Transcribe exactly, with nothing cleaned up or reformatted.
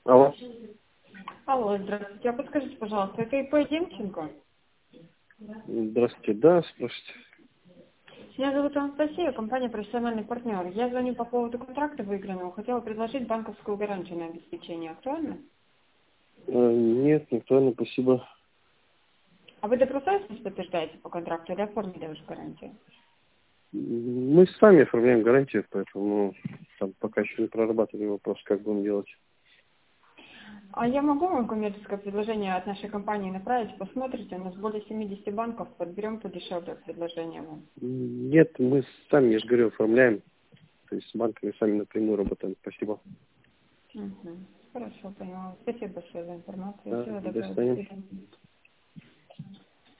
Алло. Алло, здравствуйте. А подскажите, пожалуйста, это ИП Демченко? Здравствуйте. Да, спрашивайте. Меня зовут Анастасия, компания «Профессиональный партнер». Я звоню по поводу контракта выигранного. Хотела предложить банковскую гарантию на обеспечение. Актуально? Э, Нет, никто не, спасибо. А вы добросовестно подтверждаете по контракту или оформили уже гарантию? Мы сами оформляем гарантию, поэтому там пока еще не прорабатывали вопрос, как будем делать. А я могу вам коммерческое предложение от нашей компании направить? Посмотрите, у нас более семидесяти банков, подберем подешевле предложение вам. Нет, мы сами, я же говорю, оформляем. То есть с банками сами напрямую работаем. Спасибо. Угу. Хорошо, поняла. Спасибо большое за информацию. Да, Всего до доброго. До свидания. свидания.